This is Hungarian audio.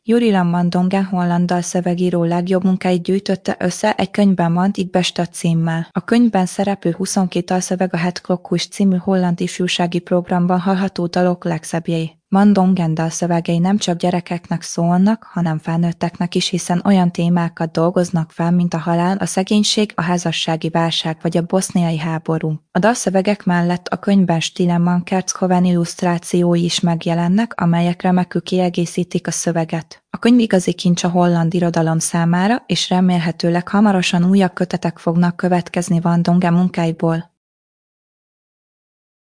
Jurilan van Dongen holland dalszövegíró legjobb munkáit gyűjtötte össze egy könyvben van itt Bestat címmel. A könyvben szereplő 22 dalszöveg a Het Klokhuis című holland ifjúsági programban hallható dalok legszebbjei. Van Dongen dalszövegei nem csak gyerekeknek szólnak, hanem felnőtteknek is, hiszen olyan témákat dolgoznak fel, mint a halál, a szegénység, a házassági válság vagy a boszniai háború. A dalszövegek mellett a könyvben Stilleman Kertschoven illusztrációi is megjelennek, amelyek remekül kiegészítik a szöveget. A könyv igazi kincs a holland irodalom számára, és remélhetőleg hamarosan újabb kötetek fognak következni Van Dongen munkáiból.